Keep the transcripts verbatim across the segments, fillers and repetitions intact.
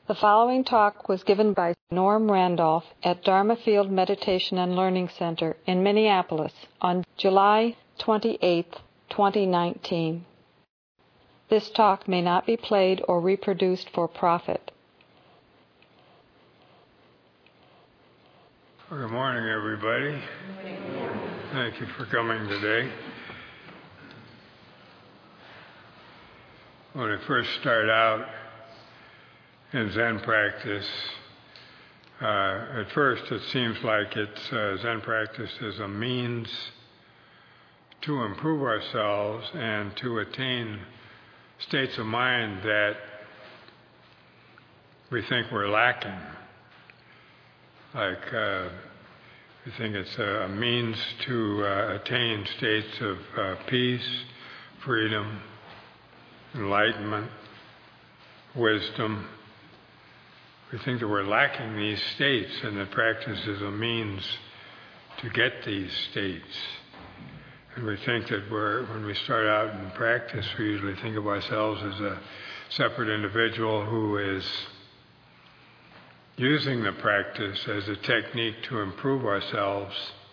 The following talk was given by Norm Randolph at Dharma Field Meditation and Learning Center in Minneapolis on July twenty-eighth, twenty nineteen. This talk may not be played or reproduced for profit. Well, good morning, everybody. Good morning. Thank you for coming today. When I first started out in Zen practice, uh, at first it seems like it's uh, Zen practice is a means to improve ourselves and to attain states of mind that we think we're lacking. Like uh, we think it's a means to uh, attain states of uh, peace, freedom, enlightenment, wisdom. We think that we're lacking these states, and that practice is a means to get these states. And we think that we're, when we start out in practice, we usually think of ourselves as a separate individual who is using the practice as a technique to improve ourselves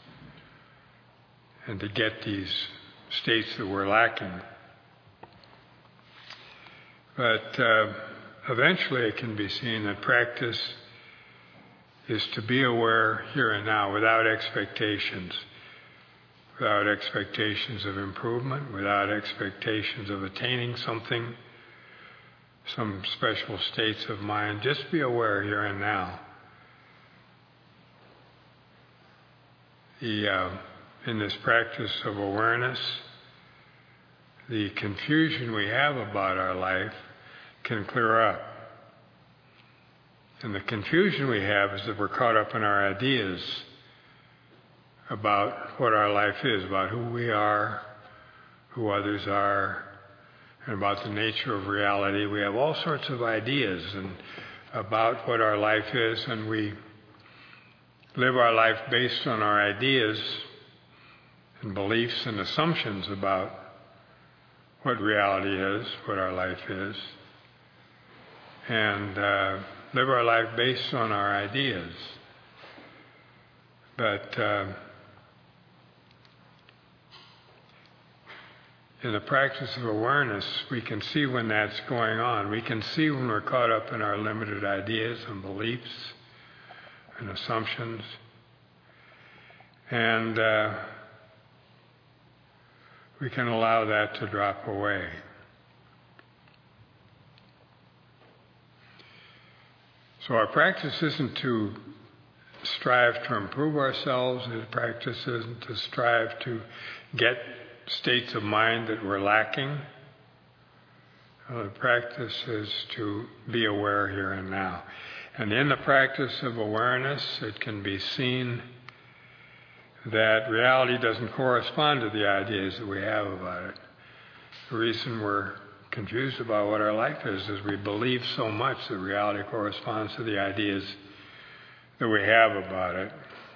and to get these states that we're lacking. But uh, eventually it can be seen that practice is to be aware here and now without expectations, without expectations of improvement, without expectations of attaining something, some special states of mind. Just be aware here and now. The, uh, in this practice of awareness, the confusion we have about our life can clear up. And the confusion we have is that we're caught up in our ideas about what our life is, about who we are, who others are, and about the nature of reality. We have all sorts of ideas and about what our life is, and we live our life based on our ideas and beliefs and assumptions about what reality is, what our life is, and uh, live our life based on our ideas. But uh, in the practice of awareness, we can see when that's going on. We can see when we're caught up in our limited ideas and beliefs and assumptions. And uh, we can allow that to drop away. So our practice isn't to strive to improve ourselves. The practice isn't to strive to get states of mind that we're lacking. Uh, the practice is to be aware here and now. And in the practice of awareness, it can be seen that reality doesn't correspond to the ideas that we have about it. The reason we're confused about what our life is is we believe so much that reality corresponds to the ideas that we have about it.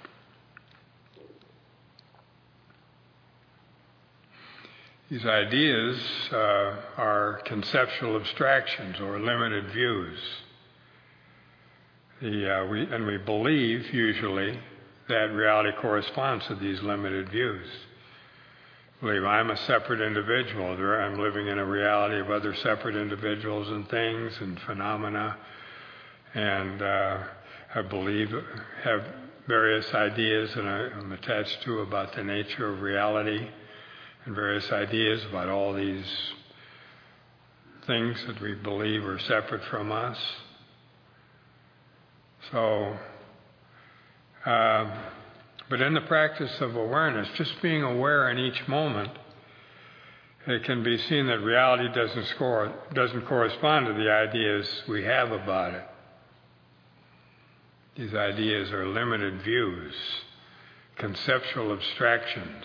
These ideas uh, are conceptual abstractions or limited views. The, uh, we, and we believe, usually, that reality corresponds to these limited views. I believe I'm a separate individual. I'm living in a reality of other separate individuals and things and phenomena. And uh, I believe, have various ideas that I'm attached to about the nature of reality, and various ideas about all these things that we believe are separate from us. So, um, but in the practice of awareness, just being aware in each moment, it can be seen that reality doesn't score, doesn't correspond to the ideas we have about it. These ideas are limited views, conceptual abstractions.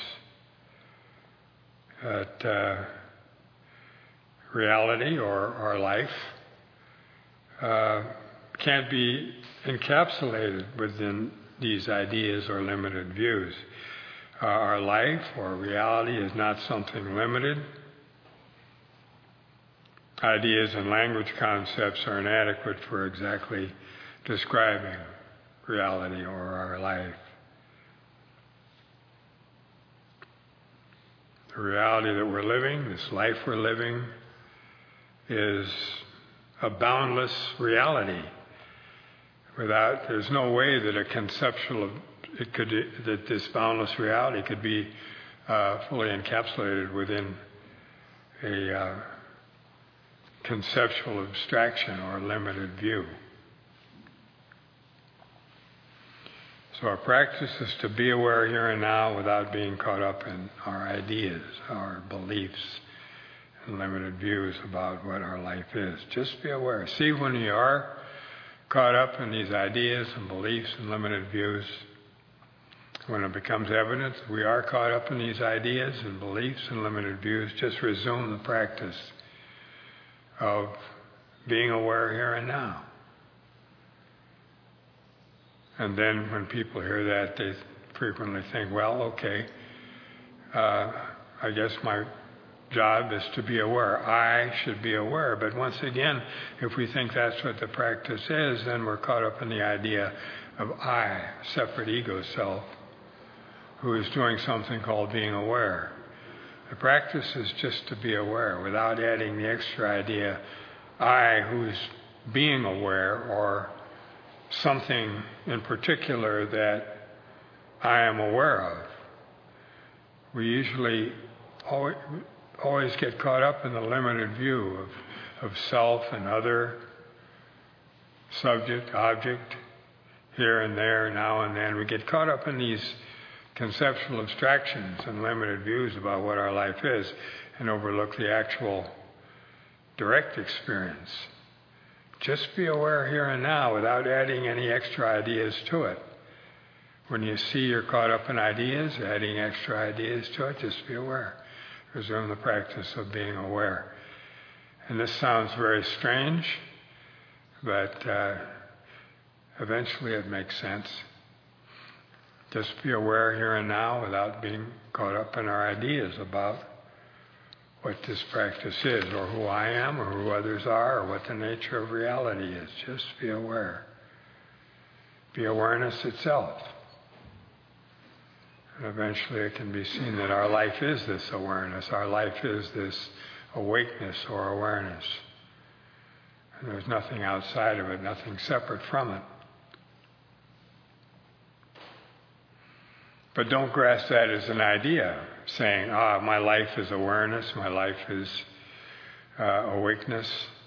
That uh, reality or our life uh, can't be encapsulated within these ideas or limited views. Uh, our life or reality is not something limited. ideas and language concepts are inadequate for exactly describing reality or our life. The reality that we're living, this life we're living, is a boundless reality. Without, there's no way that a conceptual, it could, that this boundless reality could be uh, fully encapsulated within a uh, conceptual abstraction or limited view. So our practice is to be aware here and now without being caught up in our ideas, our beliefs, and limited views about what our life is. Just be aware. See when you are caught up in these ideas and beliefs and limited views, when it becomes evident that we are caught up in these ideas and beliefs and limited views, just resume the practice of being aware here and now. And then when people hear that, they frequently think, well, okay, uh, I guess my job is to be aware. I should be aware. But once again, if we think that's what the practice is, then we're caught up in the idea of I, separate ego self, who is doing something called being aware. The practice is just to be aware without adding the extra idea, I, who's being aware, or something in particular that I am aware of. We usually always, always get caught up in the limited view of, of self and other, subject, object, here and there, now and then. We get caught up in these conceptual abstractions and limited views about what our life is and overlook the actual direct experience. Just be aware here and now without adding any extra ideas to it. When you see you're caught up in ideas, adding extra ideas to it, just be aware. Resume the practice of being aware. And this sounds very strange, but uh, eventually it makes sense. Just be aware here and now without being caught up in our ideas about what this practice is, or who I am, or who others are, or what the nature of reality is. Just be aware. Be awareness itself. And eventually it can be seen that our life is this awareness. Our life is this awakeness or awareness. And there's nothing outside of it, nothing separate from it. But don't grasp that as an idea, saying, ah, my life is awareness, my life is uh, awakeness.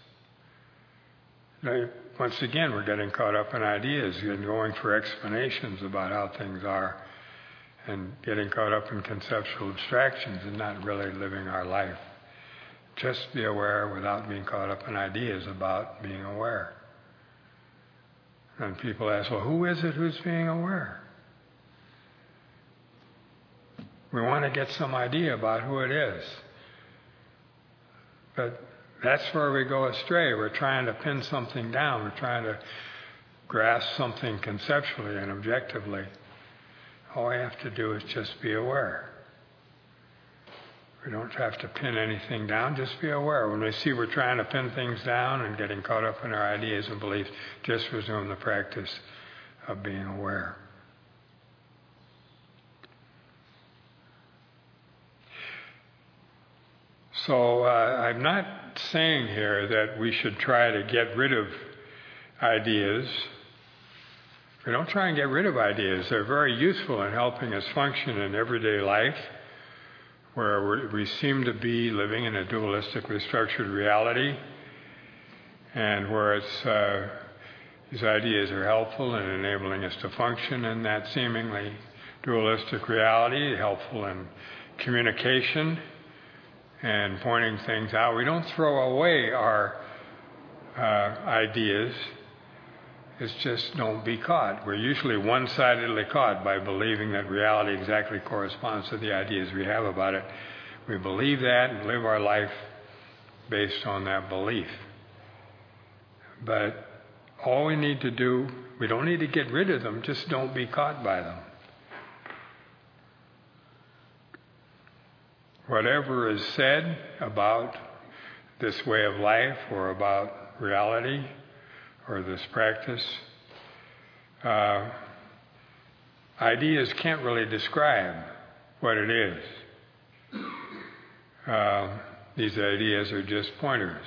Now, once again, we're getting caught up in ideas and going for explanations about how things are and getting caught up in conceptual abstractions and not really living our life. Just be aware without being caught up in ideas about being aware. And people ask, well, who is it who's being aware? We want to get some idea about who it is. But that's where we go astray. We're trying to pin something down. We're trying to grasp something conceptually and objectively. All we have to do is just be aware. We don't have to pin anything down, just be aware. When we see we're trying to pin things down and getting caught up in our ideas and beliefs, just resume the practice of being aware. So uh, I'm not saying here that we should try to get rid of ideas. We don't try and get rid of ideas. They're very useful in helping us function in everyday life, where we seem to be living in a dualistically structured reality, and where it's, uh, these ideas are helpful in enabling us to function in that seemingly dualistic reality, helpful in communication and pointing things out. We don't throw away our uh, ideas. It's just don't be caught. We're usually one-sidedly caught by believing that reality exactly corresponds to the ideas we have about it. We believe that and live our life based on that belief. But all we need to do, we don't need to get rid of them, just don't be caught by them. Whatever is said about this way of life or about reality or this practice. Uh, ideas can't really describe what it is. Uh, these ideas are just pointers.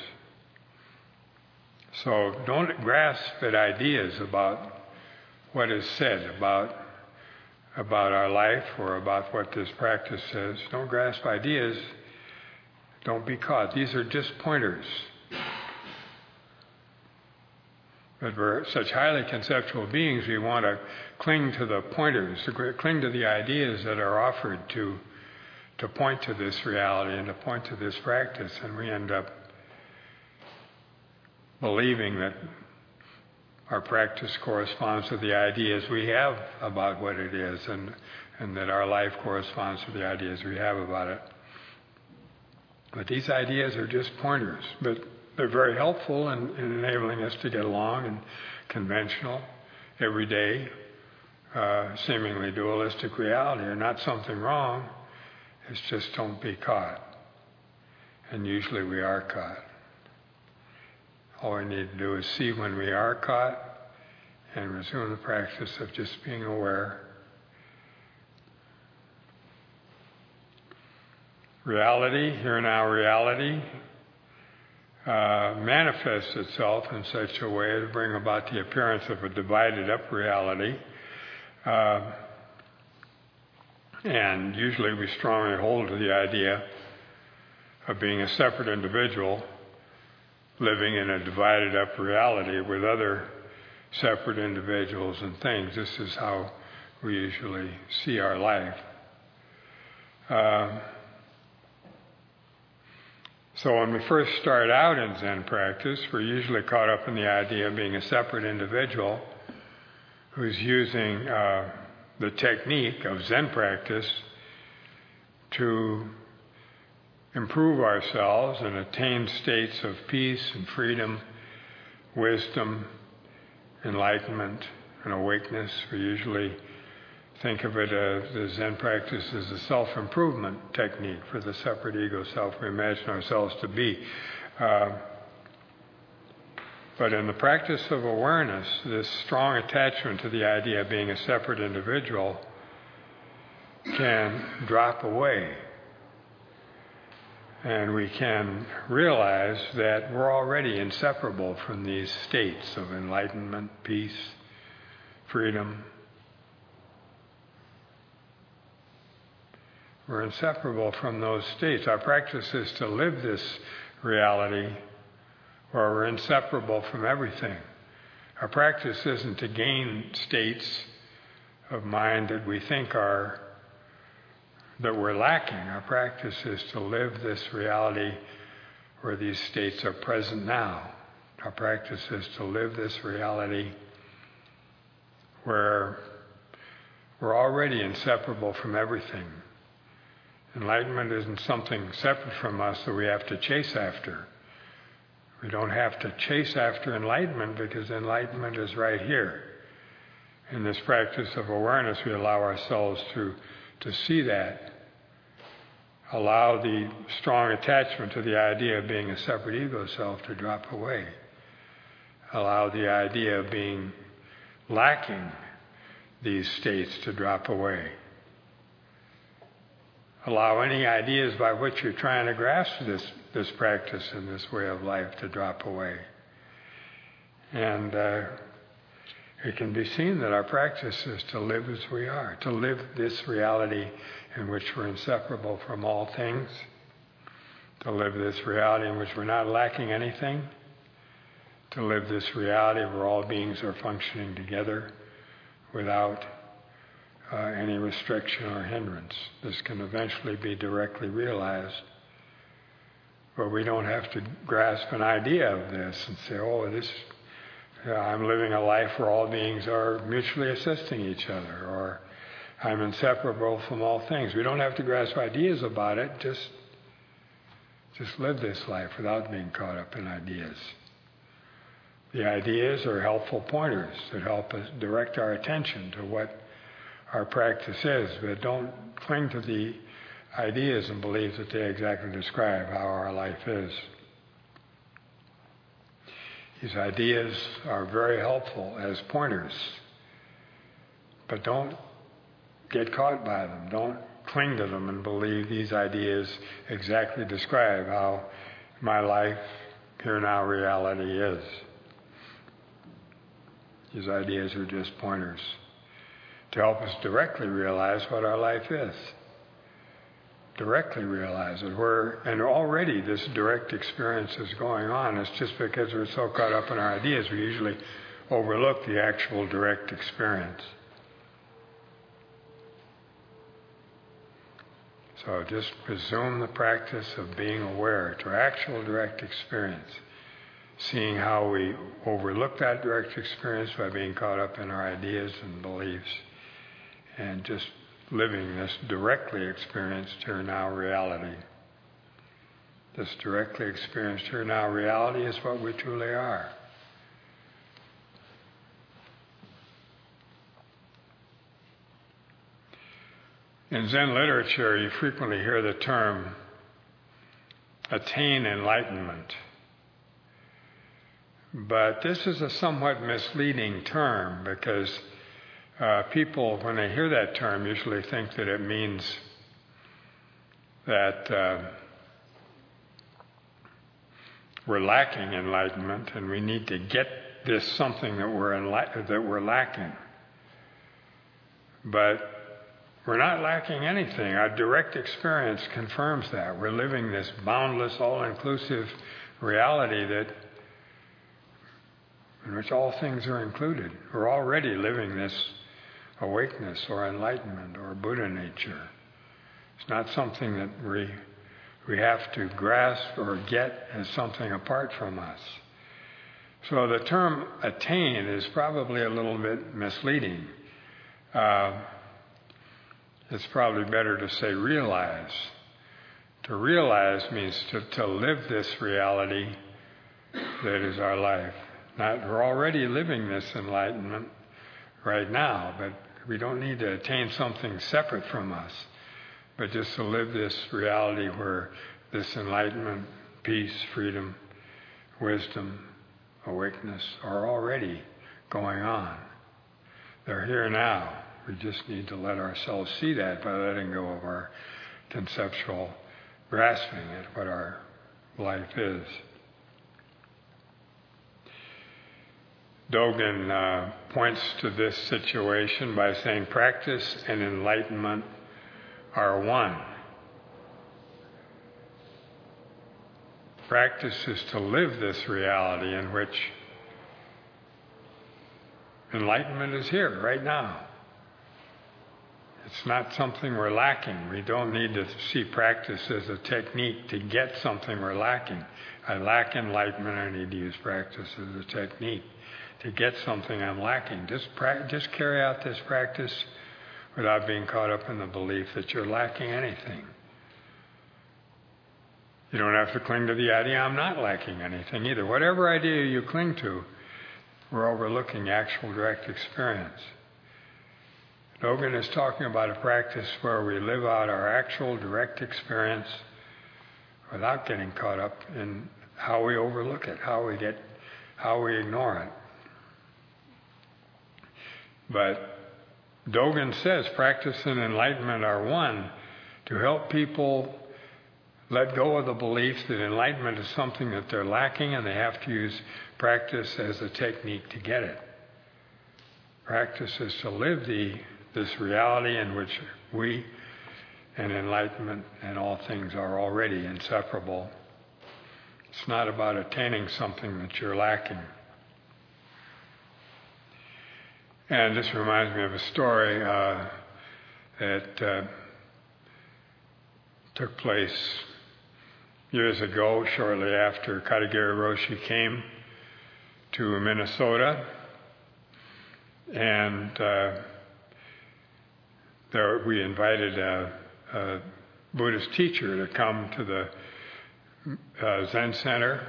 So don't grasp at ideas about what is said about, about our life or about what this practice says. Don't grasp ideas. Don't be caught. These are just pointers. But we're such highly conceptual beings, we want to cling to the pointers, to cling to the ideas that are offered to, to point to this reality and to point to this practice, and we end up believing that our practice corresponds to the ideas we have about what it is, and, and that our life corresponds to the ideas we have about it. But these ideas are just pointers, but they're very helpful in, in enabling us to get along in conventional, everyday, uh, seemingly dualistic reality. Are not something wrong, it's just don't be caught. And usually we are caught. All we need to do is see when we are caught and resume the practice of just being aware. Reality, here now reality, uh, manifests itself in such a way to bring about the appearance of a divided up reality. Uh, and usually we strongly hold to the idea of being a separate individual living in a divided up reality with other separate individuals and things. This is how we usually see our life. Uh, so when we first start out in Zen practice, we're usually caught up in the idea of being a separate individual who's using uh, the technique of Zen practice to improve ourselves and attain states of peace and freedom, wisdom, enlightenment, and awakeness. We usually think of it as the Zen practice as a self-improvement technique for the separate ego self we imagine ourselves to be. Uh, but in the practice of awareness, this strong attachment to the idea of being a separate individual can drop away. And we can realize that we're already inseparable from these states of enlightenment, peace, freedom. We're inseparable from those states. Our practice is to live this reality where we're inseparable from everything. Our practice isn't to gain states of mind that we think are that we're lacking. Our practice is to live this reality where these states are present now. Our practice is to live this reality where we're already inseparable from everything. Enlightenment isn't something separate from us that we have to chase after. We don't have to chase after enlightenment because enlightenment is right here. In this practice of awareness, we allow ourselves to to see that, allow the strong attachment to the idea of being a separate ego self to drop away. Allow the idea of being lacking these states to drop away. Allow any ideas by which you're trying to grasp this, this practice and this way of life to drop away. And uh, it can be seen that our practice is to live as we are, to live this reality in which we're inseparable from all things, to live this reality in which we're not lacking anything, to live this reality where all beings are functioning together without uh, any restriction or hindrance. This can eventually be directly realized, but we don't have to grasp an idea of this and say, oh, this Uh, I'm living a life where all beings are mutually assisting each other, or I'm inseparable from all things. We don't have to grasp ideas about it, just, just live this life without being caught up in ideas. The ideas are helpful pointers that help us direct our attention to what our practice is, but don't cling to the ideas and believe that they exactly describe how our life is. These ideas are very helpful as pointers, but don't get caught by them. Don't cling to them and believe these ideas exactly describe how my life, here now reality is. These ideas are just pointers to help us directly realize what our life is. Directly realize it. We're, and already this direct experience is going on. It's just because we're so caught up in our ideas, we usually overlook the actual direct experience. So just resume the practice of being aware to actual direct experience, seeing how we overlook that direct experience by being caught up in our ideas and beliefs, and just living this directly experienced here now reality. This directly experienced here now reality is what we truly are. In Zen literature, you frequently hear the term attain enlightenment. But this is a somewhat misleading term because uh, people, when they hear that term, usually think that it means that uh, we're lacking enlightenment and we need to get this something that we're enli- that we're lacking. But we're not lacking anything. Our direct experience confirms that. We're living this boundless, all-inclusive reality that in which all things are included. We're already living this awakeness or enlightenment or Buddha nature. It's not something that we we have to grasp or get as something apart from us. So the term attain is probably a little bit misleading. Uh, it's probably better to say realize. To realize means to, to live this reality that is our life. Not, we're already living this enlightenment right now, but we don't need to attain something separate from us, but just to live this reality where this enlightenment, peace, freedom, wisdom, awakeness are already going on. They're here now. We just need to let ourselves see that by letting go of our conceptual grasping at what our life is. Dogen uh, points to this situation by saying practice and enlightenment are one. Practice is to live this reality in which enlightenment is here right now. It's not something we're lacking. We don't need to see practice as a technique to get something we're lacking. I lack enlightenment, I need to use practice as a technique to get something I'm lacking. Just pra- just carry out this practice without being caught up in the belief that you're lacking anything. You don't have to cling to the idea, I'm not lacking anything either. Whatever idea you cling to, we're overlooking actual direct experience. Dogen is talking about a practice where we live out our actual direct experience without getting caught up in how we overlook it, how we get, how we ignore it. But Dogen says practice and enlightenment are one to help people let go of the belief that enlightenment is something that they're lacking and they have to use practice as a technique to get it. Practice is to live the this reality in which we and enlightenment and all things are already inseparable. It's not about attaining something that you're lacking. And this reminds me of a story uh, that uh, took place years ago, shortly after Katagiri Roshi came to Minnesota. And uh, there we invited a, a Buddhist teacher to come to the uh, Zen Center.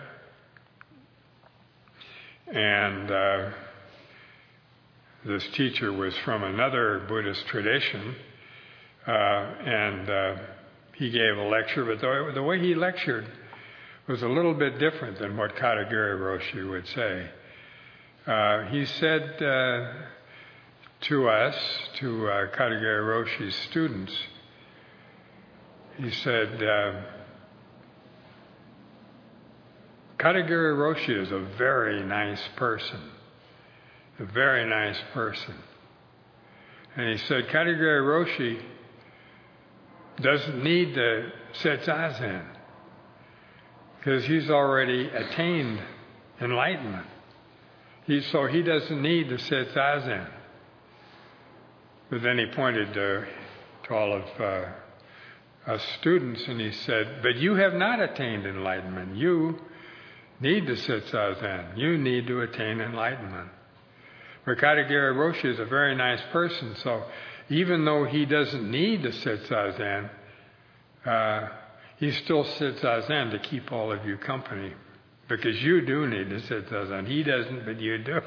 And uh, this teacher was from another Buddhist tradition, uh, and uh, he gave a lecture, but the, the way he lectured was a little bit different than what Katagiri Roshi would say. Uh, he said uh, to us, to uh, Katagiri Roshi's students, he said, uh, Katagiri Roshi is a very nice person, a very nice person. And he said, Katagiri Roshi doesn't need to sit zazen because he's already attained enlightenment. He, so he doesn't need to sit zazen. But then he pointed to, to all of uh, us students and he said, but you have not attained enlightenment. You need to sit zazen. You need to attain enlightenment. But Katagiri Roshi is a very nice person, so even though he doesn't need to sit zazen, uh, he still sits zazen to keep all of you company. Because you do need to sit zazen. He doesn't, but you do.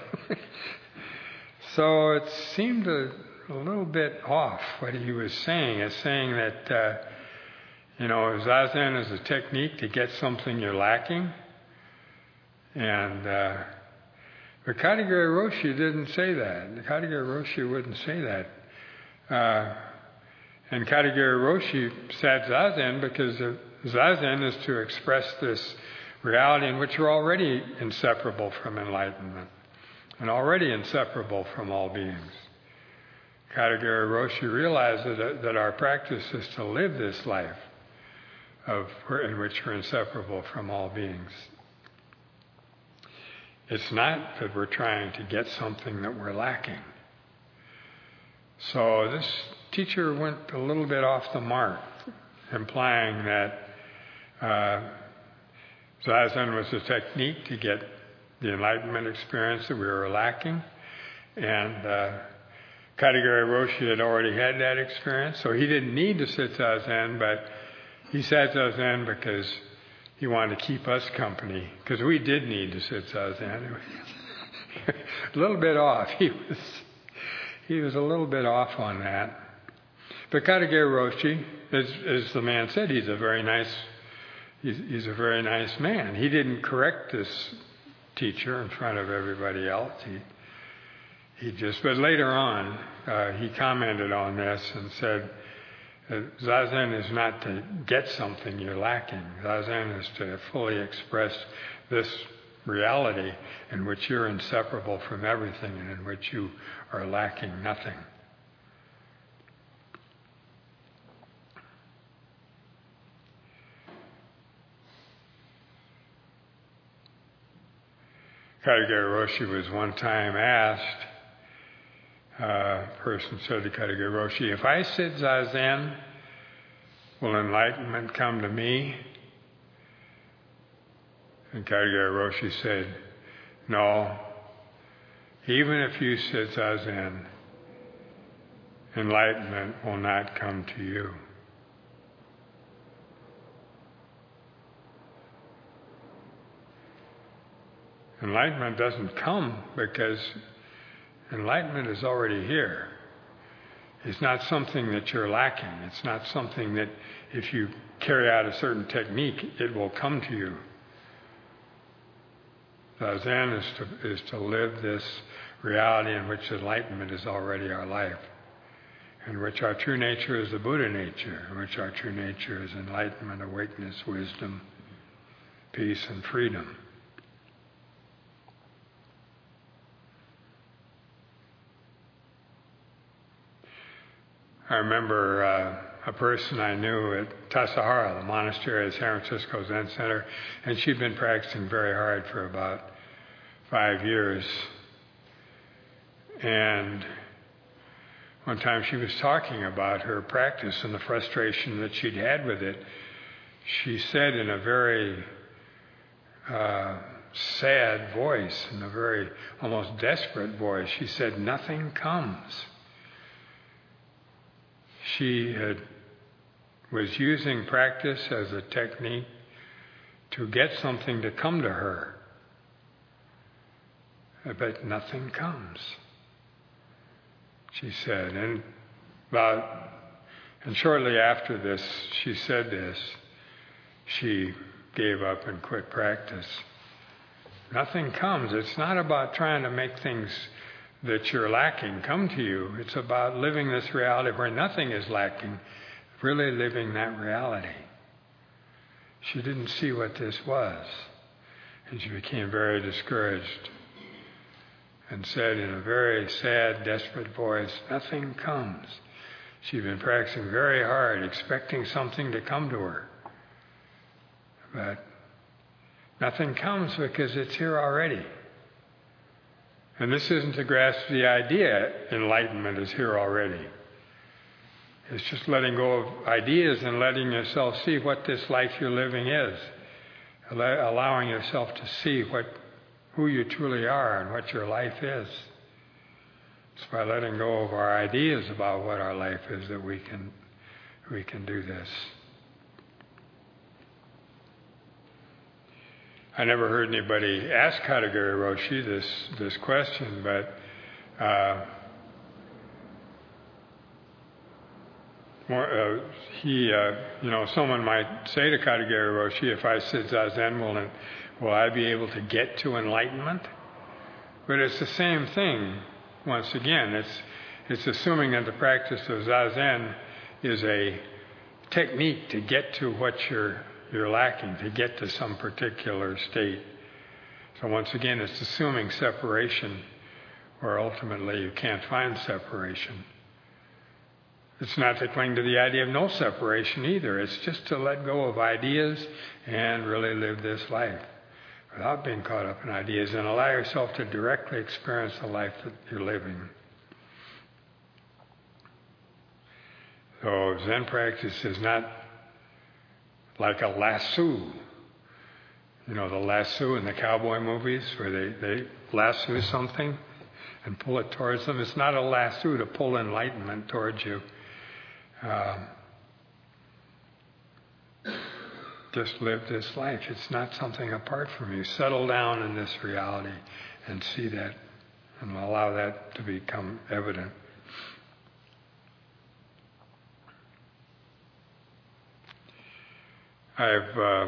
So it seemed a, a little bit off what he was saying. It's saying that, uh, you know, zazen is a technique to get something you're lacking. And uh, but Katagiri Roshi didn't say that. Katagiri Roshi wouldn't say that. Uh, and Katagiri Roshi sat zazen because zazen is to express this reality in which you're already inseparable from enlightenment and already inseparable from all beings. Katagiri Roshi realized that, that our practice is to live this life of in which we're inseparable from all beings. It's not that we're trying to get something that we're lacking. So this teacher went a little bit off the mark, implying that uh, zazen was a technique to get the enlightenment experience that we were lacking. And uh, Katagiri Roshi had already had that experience, so he didn't need to sit zazen, but he sat zazen because he wanted to keep us company, because we did need to sit zazen. A little bit off. He was he was a little bit off on that. But Katagiri Roshi, as, as the man said, he's a very nice he's, he's a very nice man. He didn't correct this teacher in front of everybody else. He he just. But later on, uh, he commented on this and said, zazen is not to get something you're lacking. Zazen is to fully express this reality in which you're inseparable from everything and in which you are lacking nothing. Katagiri Roshi was one time asked, Uh, a person said to Katagiri Roshi, if I sit zazen, will enlightenment come to me? And Katagiri Roshi said, no, even if you sit zazen, enlightenment will not come to you. Enlightenment doesn't come because enlightenment is already here. It's not something that you're lacking. It's not something that if you carry out a certain technique, it will come to you. Zazen is to, is to live this reality in which enlightenment is already our life, in which our true nature is the Buddha nature, in which our true nature is enlightenment, awakeness, wisdom, peace, and freedom. I remember uh, a person I knew at Tassajara, the monastery at San Francisco Zen Center, and she'd been practicing very hard for about five years. And one time she was talking about her practice and the frustration that she'd had with it. She said in a very uh, sad voice, in a very almost desperate voice, she said, nothing comes. She had, was using practice as a technique to get something to come to her. But nothing comes, she said. And about, and shortly after this, she said this, she gave up and quit practice. Nothing comes. It's not about trying to make things that you're lacking come to you. It's about living this reality where nothing is lacking, really living that reality. She didn't see what this was, and she became very discouraged and said in a very sad, desperate voice, "Nothing comes." She'd been practicing very hard, expecting something to come to her. But nothing comes because it's here already. And this isn't to grasp the idea enlightenment is here already. It's just letting go of ideas and letting yourself see what this life you're living is. Allowing yourself to see what who you truly are and what your life is. It's by letting go of our ideas about what our life is that we can we can do this. I never heard anybody ask Katagiri Roshi this this question, but uh, more, uh, he, uh, you know, someone might say to Katagiri Roshi, if I sit Zazen, will, will I be able to get to enlightenment? But it's the same thing. Once again, it's it's assuming that the practice of Zazen is a technique to get to what you're you're lacking, to get to some particular state. So once again, it's assuming separation where ultimately you can't find separation. It's not to cling to the idea of no separation either. It's just to let go of ideas and really live this life without being caught up in ideas and allow yourself to directly experience the life that you're living. So Zen practice is not like a lasso. You know, the lasso in the cowboy movies where they, they lasso something and pull it towards them. It's not a lasso to pull enlightenment towards you. Um, just live this life. It's not something apart from you. Settle down in this reality and see that and allow that to become evident. I've uh,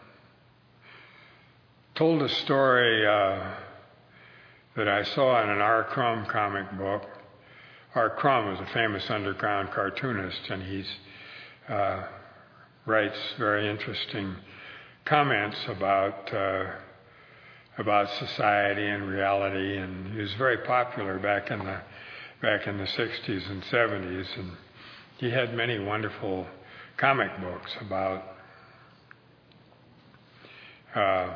told a story uh, that I saw in an R. Crumb comic book. R. Crumb is a famous underground cartoonist, and he uh, writes very interesting comments about uh, about society and reality. And he was very popular back in the back in the sixties and seventies, and he had many wonderful comic books about. Uh,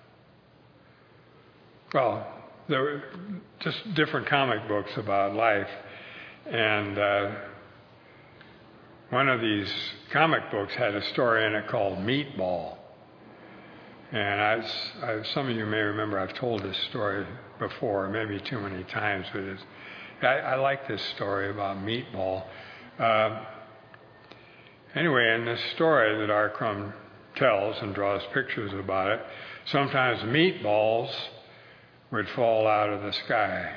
well, there were just different comic books about life. And uh, one of these comic books had a story in it called Meatball. And I, I, some of you may remember I've told this story before, maybe too many times, but it's, I, I like this story about Meatball. Uh, anyway, in this story that R. Crumb tells and draws pictures about it, sometimes meatballs would fall out of the sky.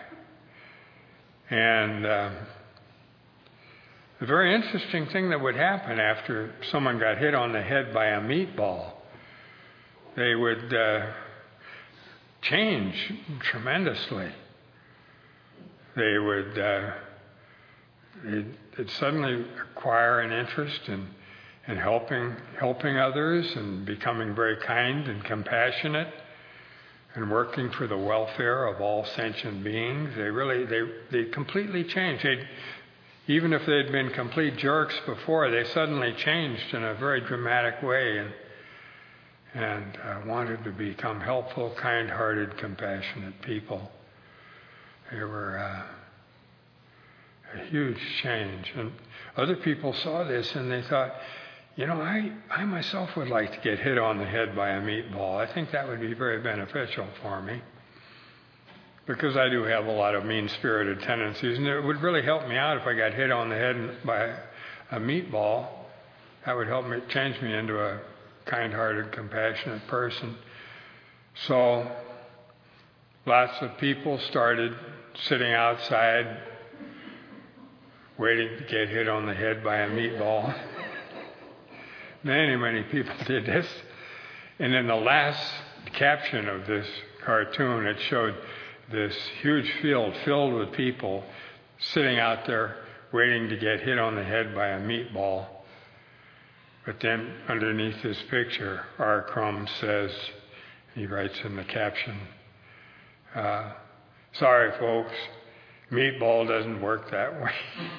And uh, the very interesting thing that would happen after someone got hit on the head by a meatball, they would uh, change tremendously. They would uh, they'd, they'd suddenly acquire an interest in and helping helping others and becoming very kind and compassionate and working for the welfare of all sentient beings. They really, they, they completely changed. They'd, even if they'd been complete jerks before, they suddenly changed in a very dramatic way and, and uh, wanted to become helpful, kind-hearted, compassionate people. They were uh, a huge change. And other people saw this and they thought, you know, I, I myself would like to get hit on the head by a meatball. I think that would be very beneficial for me because I do have a lot of mean-spirited tendencies, and it would really help me out if I got hit on the head by a meatball. That would help me change me into a kind-hearted, compassionate person. So lots of people started sitting outside waiting to get hit on the head by a meatball. Many, many people did this. And in the last caption of this cartoon, it showed this huge field filled with people sitting out there waiting to get hit on the head by a meatball. But then underneath this picture, R. Crumb says, he writes in the caption, uh, sorry folks, meatball doesn't work that way.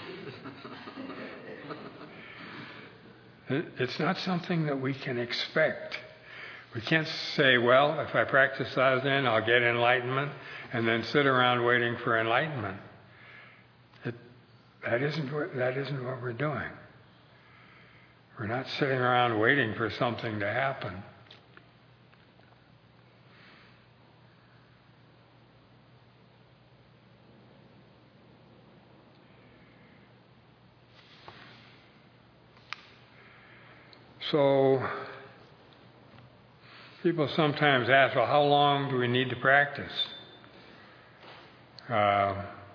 It's not something that we can expect. We can't say, well, if I practice Zazen, I'll get enlightenment, and then sit around waiting for enlightenment. It, that isn't what, that isn't what we're doing. We're not sitting around waiting for something to happen. So, people sometimes ask, well, how long do we need to practice? Uh,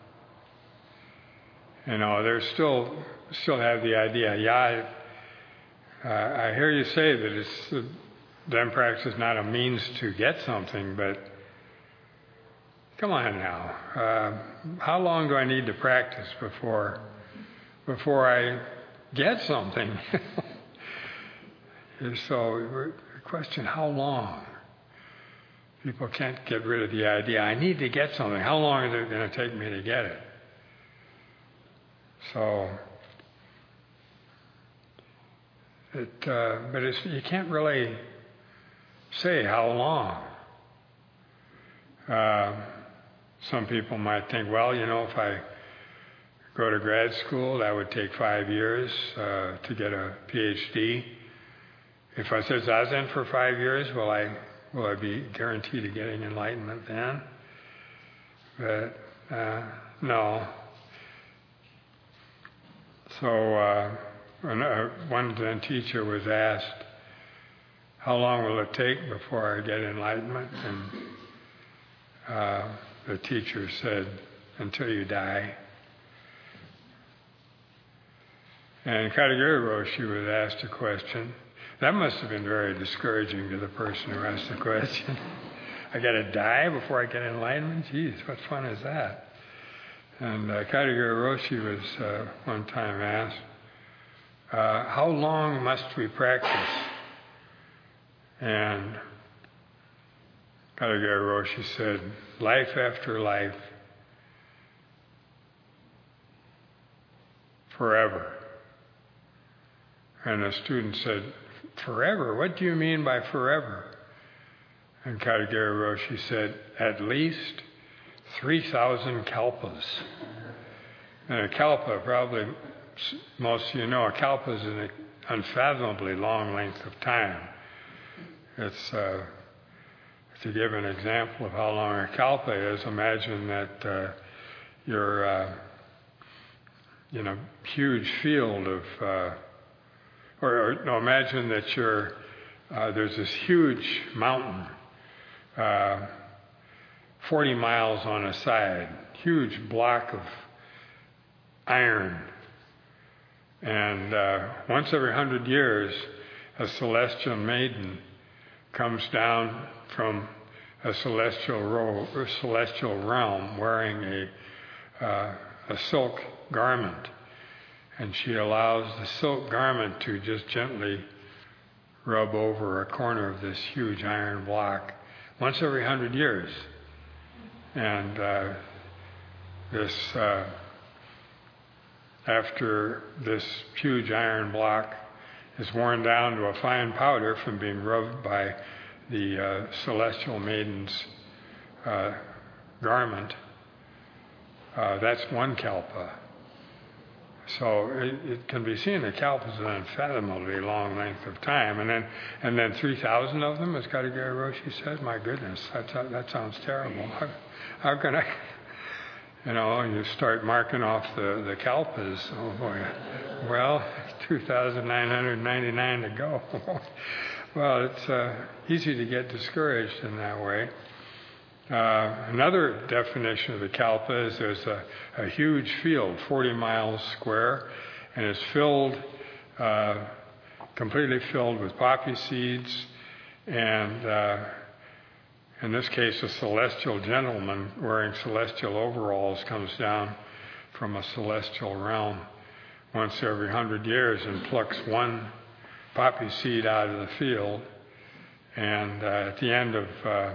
you know, there's still still have the idea, yeah, I, uh, I hear you say that it's uh, Zen practice is not a means to get something, but come on now, uh, how long do I need to practice before before I get something? So the question, how long? People can't get rid of the idea, I need to get something. How long is it going to take me to get it? So, it, uh, but it's, you can't really say how long. Uh, some people might think, well, you know, if I go to grad school, that would take five years uh, to get a P H D. If I said Zazen for five years, will I will I be guaranteed of getting enlightenment then? But uh, no. So uh, when, uh, one Zen teacher was asked, "How long will it take before I get enlightenment?" And uh, the teacher said, "Until you die." And Katagiri Roshi was asked a question. That must have been very discouraging to the person who asked the question. I got to die before I get enlightenment? Geez, what fun is that? And uh, Katagiri Roshi was uh, one time asked, uh, how long must we practice? And Katagiri Roshi said, life after life, forever. And a student said, forever? What do you mean by forever? And Katagiri Roshi said, at least three thousand kalpas. And a kalpa, probably most of you know, a kalpa is an unfathomably long length of time. It's, uh, to give an example of how long a kalpa is, imagine that uh, you're, uh, in a huge field of uh, Or, or no, imagine that you're, uh, there's this huge mountain, uh, forty miles on a side, huge block of iron. And uh, once every hundred years, a celestial maiden comes down from a celestial, ro- or celestial realm wearing a, uh, a silk garment. And she allows the silk garment to just gently rub over a corner of this huge iron block once every hundred years. And uh, this, uh, after this huge iron block is worn down to a fine powder from being rubbed by the uh, celestial maiden's uh, garment, uh, that's one kalpa. So it, it can be seen that kalpa is an unfathomably long length of time, and then and then three thousand of them, as Katagiri Roshi said. My goodness, that that sounds terrible. How, how can I? You know, you start marking off the the kalpas. Oh boy, well, two thousand nine hundred ninety-nine to go. Well, it's uh, easy to get discouraged in that way. Uh, another definition of the kalpa is there's a, a huge field, forty miles square, and it's filled, uh, completely filled with poppy seeds And uh, in this case, a celestial gentleman wearing celestial overalls comes down from a celestial realm once every hundred years and plucks one poppy seed out of the field. And uh, at the end of uh,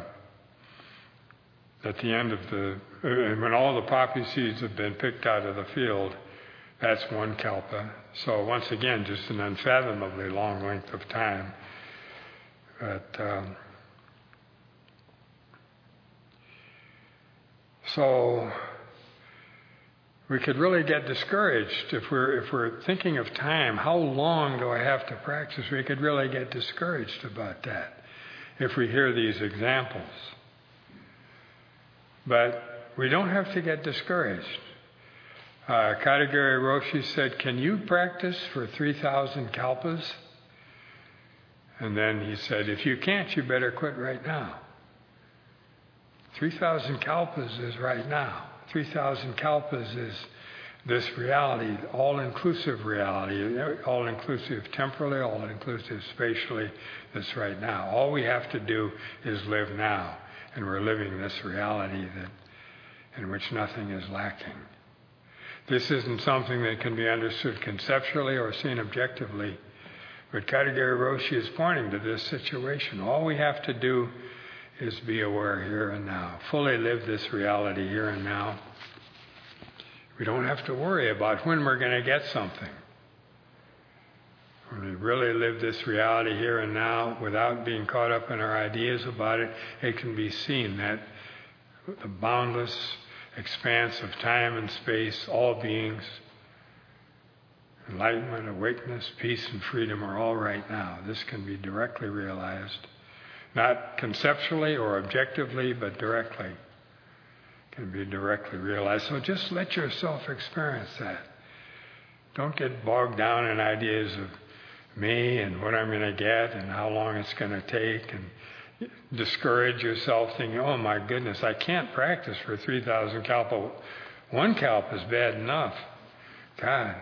at the end of the uh, when all the poppy seeds have been picked out of the field, that's one kalpa. So once again, just an unfathomably long length of time. But um, so we could really get discouraged if we're if we're thinking of time. How long do I have to practice? We could really get discouraged about that if we hear these examples. But we don't have to get discouraged. Uh, Katagiri Roshi said, "Can you practice for three thousand kalpas?" And then he said, "If you can't, you better quit right now." three thousand kalpas is right now. three thousand kalpas is this reality, all-inclusive reality, all-inclusive temporally, all-inclusive spatially, that's right now. All we have to do is live now, and we're living this reality that in which nothing is lacking. This isn't something that can be understood conceptually or seen objectively, but Katagiri Roshi is pointing to this situation. All we have to do is be aware here and now, fully live this reality here and now. We don't have to worry about when we're going to get something. When we really live this reality here and now without being caught up in our ideas about it, it can be seen that the boundless expanse of time and space, all beings, enlightenment, awakeness, peace, and freedom are all right now. This can be directly realized. Not conceptually or objectively, but directly. Can be directly realized. So just let yourself experience that. Don't get bogged down in ideas of me and what I'm going to get and how long it's going to take, and discourage yourself thinking, oh my goodness, I can't practice for three thousand kalpa. One kalpa is bad enough. God,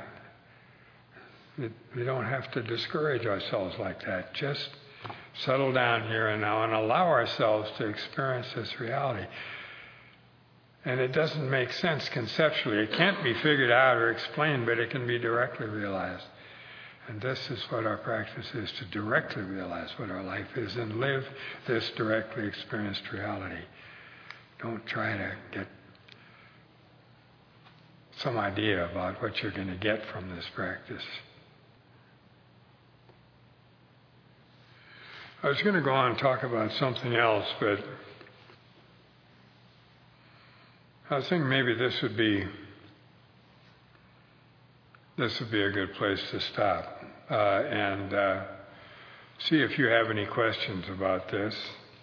we don't have to discourage ourselves like that. Just settle down here and now and allow ourselves to experience this reality. And it doesn't make sense conceptually. It can't be figured out or explained, but it can be directly realized. And this is what our practice is, to directly realize what our life is and live this directly experienced reality. Don't try to get some idea about what you're going to get from this practice. I was going to go on and talk about something else, but I was thinking maybe this would be this would be a good place to stop uh, and uh, see if you have any questions about this.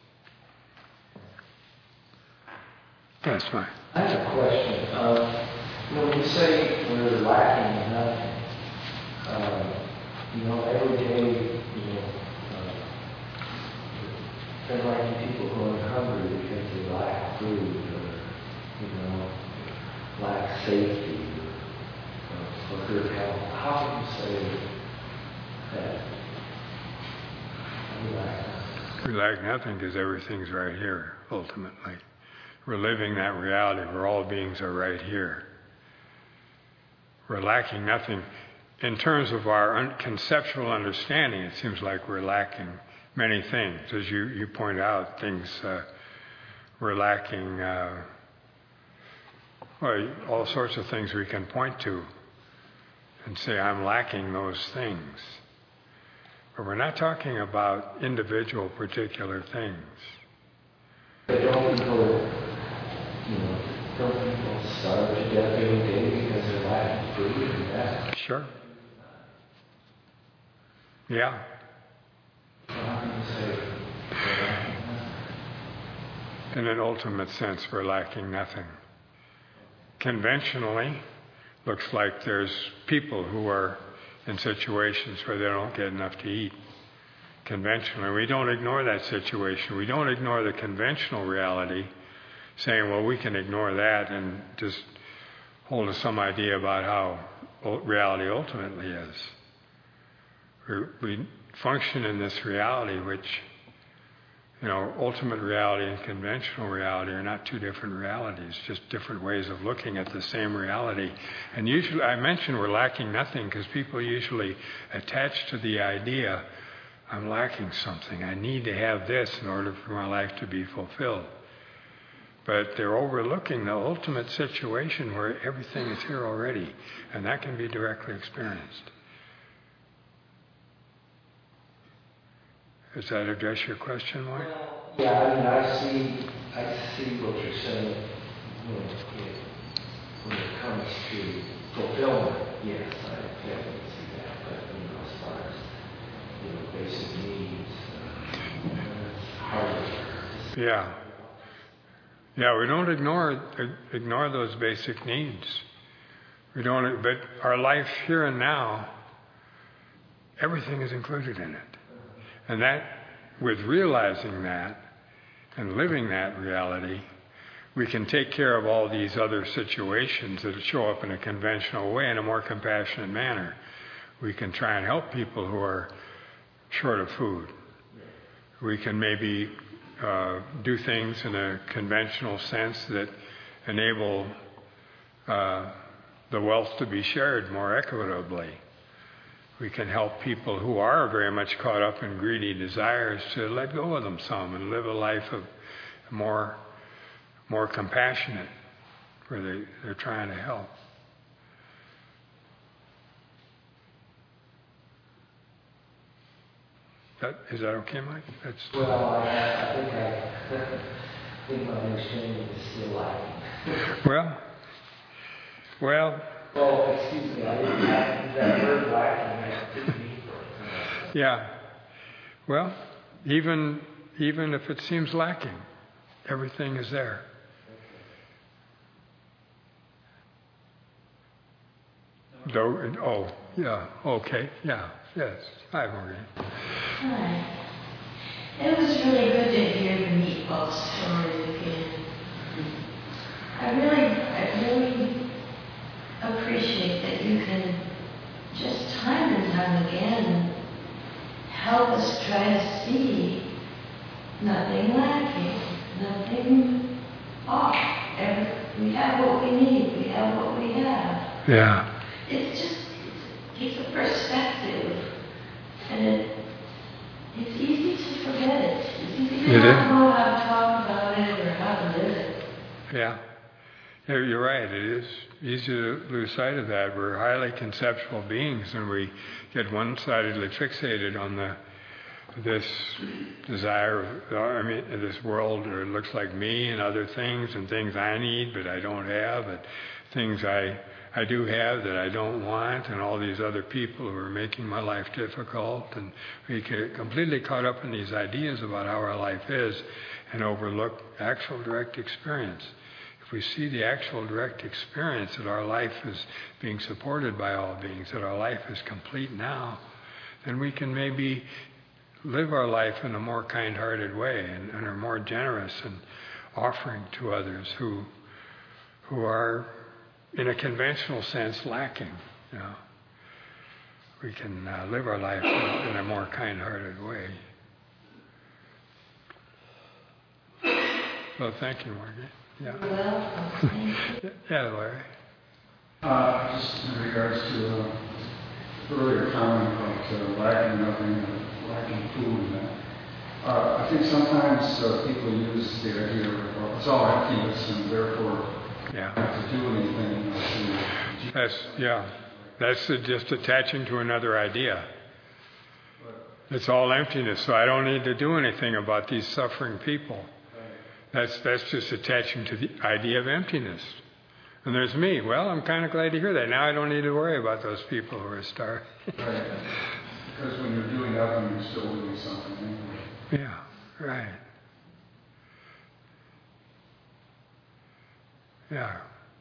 That's fine. I have a question. Uh, you know, when you say we're lacking in nothing, uh, you know, every day, you know, uh, there might be people going hungry because they lack food, or, you know, lack safety, or, or good health. How can you say that we lack nothing? We lack nothing because everything's right here, ultimately. We're living that reality where all beings are right here. We're lacking nothing. In terms of our un- conceptual understanding, it seems like we're lacking many things. As you, you point out, things uh, we're lacking, uh, well, all sorts of things we can point to and say, I'm lacking those things. But we're not talking about individual particular things. Don't people, you know, don't people starve to death every day because they're lacking food and that? Sure. Yeah. So how can you say they're lacking nothing? In an ultimate sense, we're lacking nothing. Conventionally, looks like there's people who are in situations where they don't get enough to eat. Conventionally, we don't ignore that situation. We don't ignore the conventional reality, saying, well, we can ignore that and just hold to some idea about how reality ultimately is. We function in this reality which You know, ultimate reality and conventional reality are not two different realities, just different ways of looking at the same reality. And usually, I mentioned we're lacking nothing because people usually attach to the idea, I'm lacking something. I need to have this in order for my life to be fulfilled. But they're overlooking the ultimate situation where everything is here already, and that can be directly experienced. Does that address your question, Mike? Well, yeah, I mean, I see, I see what you're saying when it, when it comes to fulfillment. Yes, I definitely see that. But you know, as far as you know, basic needs, uh, it's harder. Yeah. Yeah, we don't ignore ignore those basic needs. We don't, but our life here and now, everything is included in it. And that, with realizing that and living that reality, we can take care of all these other situations that show up in a conventional way in a more compassionate manner. We can try and help people who are short of food. We can maybe uh, do things in a conventional sense that enable uh, the wealth to be shared more equitably. We can help people who are very much caught up in greedy desires to let go of them some and live a life of more, more compassionate, where they, they're trying to help. That, is that okay, Mike? That's well, I, I think I, I think my understanding is still lacking. well, well. Oh, excuse me, I didn't have that word lacking. I didn't mean for it. Yeah. Well, even even if it seems lacking, everything is there. Though, oh, yeah, okay, yeah, yes. Hi, Morgan. Hi. It was really good to hear the meatball story again. I really, I really appreciate that you can just time and time again help us try to see nothing lacking, nothing off. Every, we have what we need. We have what we have. Yeah. It's just, it's, it's a perspective, and it, it's easy to forget it. It's easy to It not is. know how to talk about it or how to live it. Yeah. Yeah, you're right. It is easy to lose sight of that. We're highly conceptual beings, and we get one-sidedly fixated on the this desire of, I mean, this world, or it looks like me and other things, and things I need but I don't have, and things I I do have that I don't want, and all these other people who are making my life difficult, and we get completely caught up in these ideas about how our life is and overlook actual direct experience. If we see the actual direct experience that our life is being supported by all beings, that our life is complete now, then we can maybe live our life in a more kind-hearted way and, and are more generous and offering to others who who are, in a conventional sense, lacking. You know, we can uh, live our life in, in a more kind-hearted way. So thank you, Margaret. Yeah. You're welcome. Thank you. Yeah, Larry. Uh, just in regards to uh, earlier comment about uh, lacking nothing, uh, lacking food and that. Uh, I think sometimes uh, people use the idea of, well, it's all emptiness and therefore Yeah. have to do anything. Uh, to, That's, yeah. That's uh, just attaching to another idea. It's all emptiness, so I don't need to do anything about these suffering people. That's that's just attaching to the idea of emptiness. And there's me. Well, I'm kind of glad to hear that. Now I don't need to worry about those people who are starving. right. Because when you're doing nothing, you're still doing something anyway. Yeah, right. Yeah.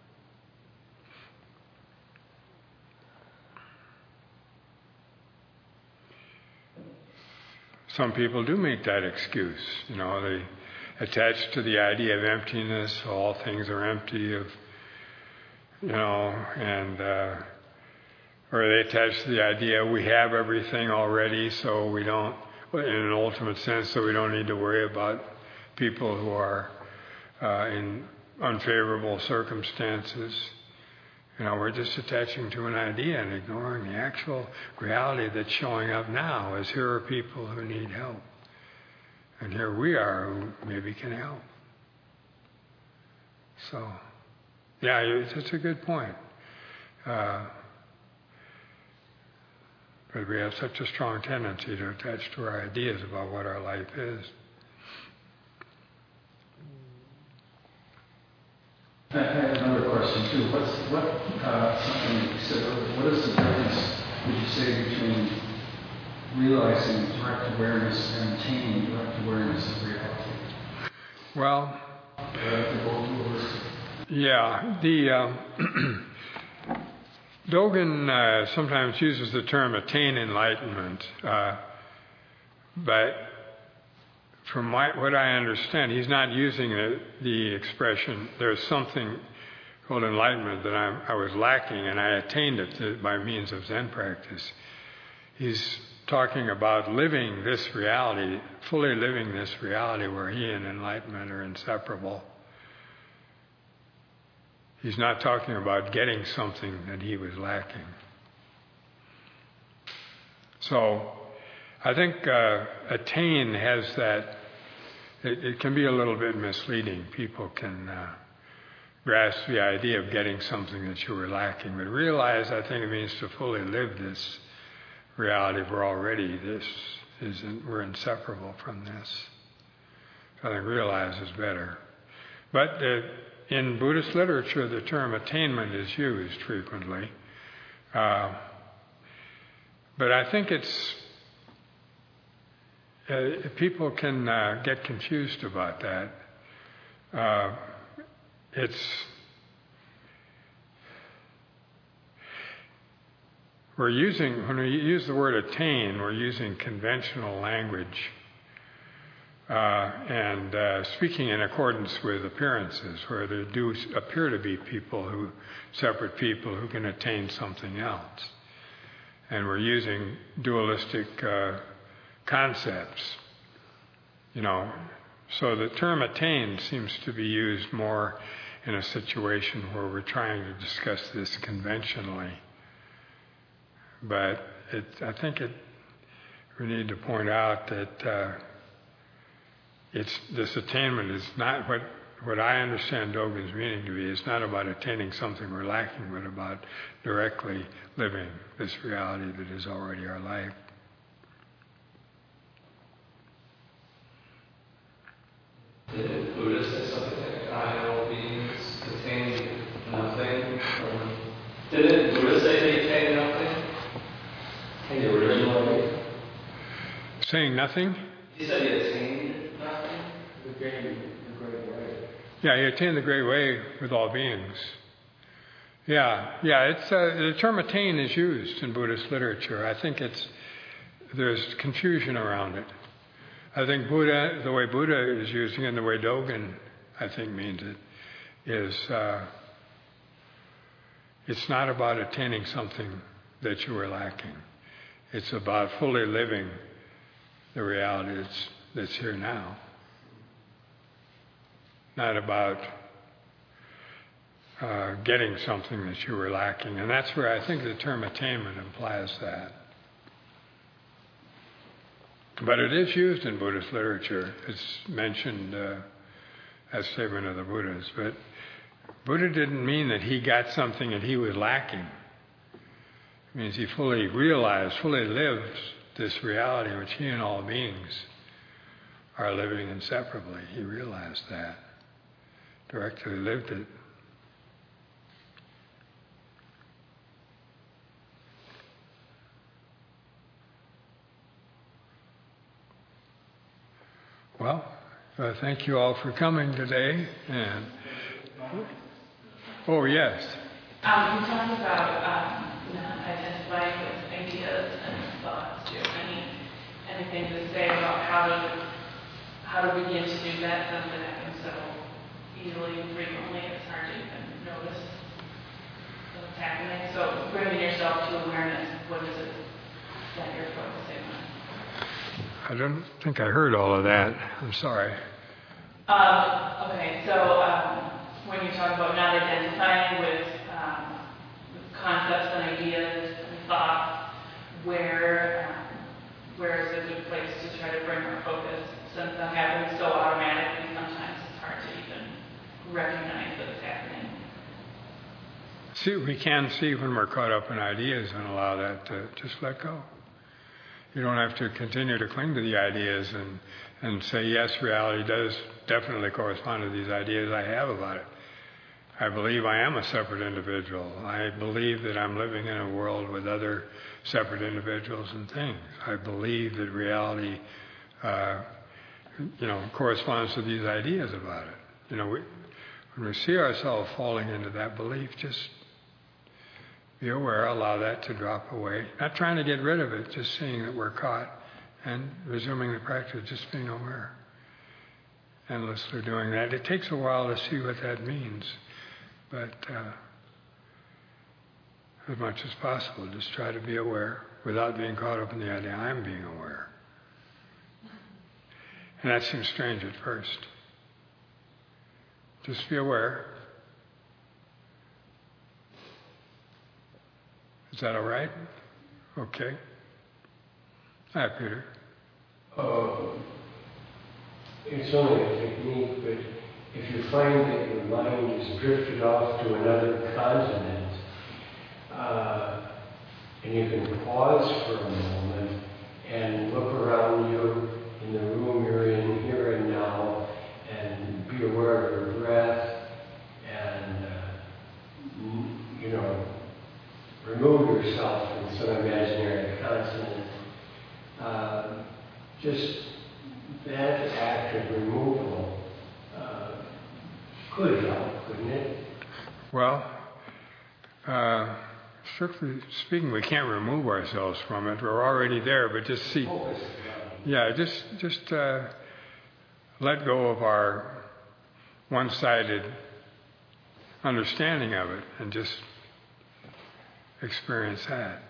Some people do make that excuse. You know, they attach to the idea of emptiness. All things are empty. Of, you know, and uh, or they attach to the idea we have everything already, so we don't in an ultimate sense, so we don't need to worry about people who are uh, in unfavorable circumstances. You know, we're just attaching to an idea and ignoring the actual reality that's showing up now as here are people who need help. And here we are who maybe can help. So, yeah, it's a good point. Uh, but we have such a strong tendency to attach to our ideas about what our life is. I have another question too. What's what uh, something you said earlier, what is the difference, would you say, between realizing direct awareness and attaining direct awareness of reality? Well, uh, yeah, the uh, Dogen uh, sometimes uses the term attain enlightenment, uh, but from my, what I understand, he's not using the, the expression, there's something called enlightenment that I'm, I was lacking and I attained it to, by means of Zen practice. He's talking about living this reality, fully living this reality where he and enlightenment are inseparable. He's not talking about getting something that he was lacking. So I think uh, attain has that, it, it can be a little bit misleading. People can uh, grasp the idea of getting something that you were lacking. But realize, I think it means to fully live this reality. We're already this, is in, we're inseparable from this. So I think realize is better. But uh, in Buddhist literature, the term attainment is used frequently. Uh, but I think it's Uh, people can uh, get confused about that. Uh, it's we're using when we use the word attain, we're using conventional language uh, and uh, speaking in accordance with appearances, where there do appear to be people who, separate people who can attain something else, and we're using dualistic Uh, concepts, you know. So the term attain seems to be used more in a situation where we're trying to discuss this conventionally. But it, I think it, we need to point out that uh, it's this attainment is not what, what I understand Dogen's meaning to be. It's not about attaining something we're lacking, but about directly living this reality that is already our life. Did Buddha say something like, I all beings attain nothing? Or didn't Buddha say they attain nothing? In the original way? Saying nothing? He said he attained nothing? The great, the great way. Yeah, he attained the great way with all beings. Yeah, yeah. It's uh, the term attain is used in Buddhist literature. I think it's there's confusion around it. I think Buddha, the way Buddha is using it, and the way Dogen, I think, means it, is uh, it's not about attaining something that you were lacking. It's about fully living the reality that's, that's here now. Not about uh, getting something that you were lacking. And that's where I think the term attainment implies that. But it is used in Buddhist literature. It's mentioned uh, as statement of the Buddhas. But Buddha didn't mean that he got something that he was lacking. It means he fully realized, fully lived this reality in which he and all beings are living inseparably. He realized that. Directly lived it. Well, uh, thank you all for coming today. And oh yes. Um, you talked about um, not identifying with ideas and thoughts. Do you have any anything to say about how to how to begin to do that? Something that happens so easily and frequently, it's hard to even notice what's happening. So bringing yourself to awareness. What is it that you're focusing on? I don't think I heard all of that. I'm sorry. Um, okay, so um, when you talk about not identifying with, um, with concepts and ideas and thoughts, where um, where is a good place to try to bring our focus, since that happens so automatically sometimes it's hard to even recognize that it's happening. See, we can see when we're caught up in ideas and allow that to just let go. You don't have to continue to cling to the ideas and, and say, yes, reality does definitely correspond to these ideas I have about it. I believe I am a separate individual. I believe that I'm living in a world with other separate individuals and things. I believe that reality, uh, you know, corresponds to these ideas about it. You know, we, when we see ourselves falling into that belief, just be aware, allow that to drop away. Not trying to get rid of it, just seeing that we're caught and resuming the practice, just being aware. Endlessly doing that. It takes a while to see what that means, but uh, as much as possible, just try to be aware without being caught up in the idea, I'm being aware. And that seems strange at first. Just be aware. Is that all right? Okay. Hi, Peter. Um, it's only a technique, but if you find that your mind is drifted off to another continent, uh, and you can pause for a moment and look around you in the room you're in here and now, and be aware of your breath, and uh, you know, remove yourself from some imaginary continent. Uh, just that act of removal uh, could help, couldn't it? Well, uh, strictly speaking, we can't remove ourselves from it. We're already there, but just see. Yeah, just just uh, let go of our one-sided understanding of it and just experience that.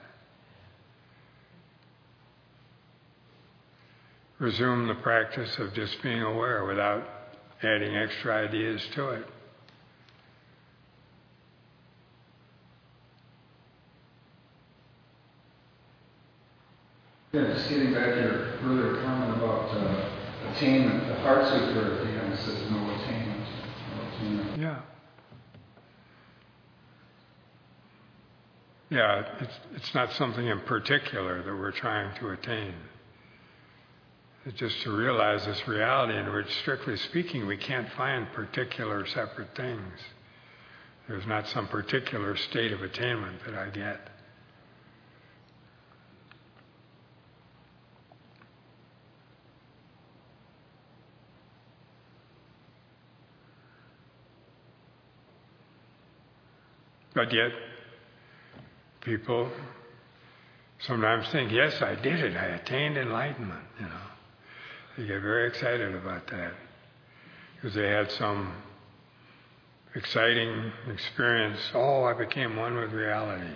Resume the practice of just being aware without adding extra ideas to it. Yeah, just getting back to your earlier comment about uh, attainment. The Heart Sutra at the end says no attainment. No attainment. Yeah. Yeah, it's, it's not something in particular that we're trying to attain. It's just to realize this reality in which, strictly speaking, we can't find particular separate things. There's not some particular state of attainment that I get. But yet, people sometimes think, yes, I did it. I attained enlightenment, you know. They get very excited about that because they had some exciting experience. Oh, I became one with reality.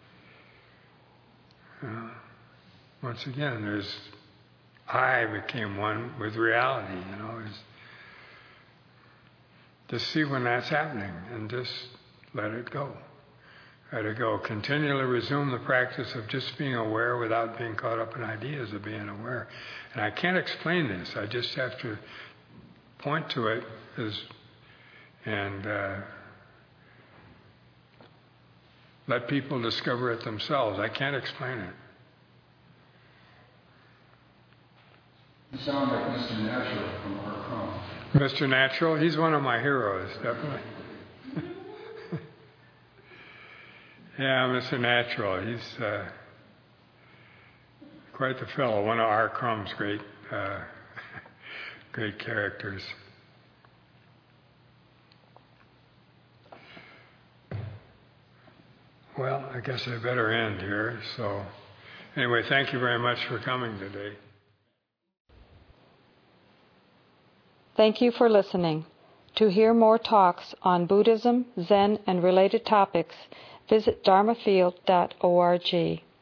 You know, once again, there's I became one with reality, you know. It's, just see when that's happening and just let it go. Let it go. Continually resume the practice of just being aware without being caught up in ideas of being aware. And I can't explain this. I just have to point to it as, and uh, let people discover it themselves. I can't explain it. You sound like Mister Natural from our crowd. Mister Natural, he's one of my heroes, definitely. Yeah, Mister Natural, he's uh, quite the fellow. One of R. Crumb's great, uh, great characters. Well, I guess I better end here. So, anyway, thank you very much for coming today. Thank you for listening. To hear more talks on Buddhism, Zen, and related topics, visit dharma field dot org.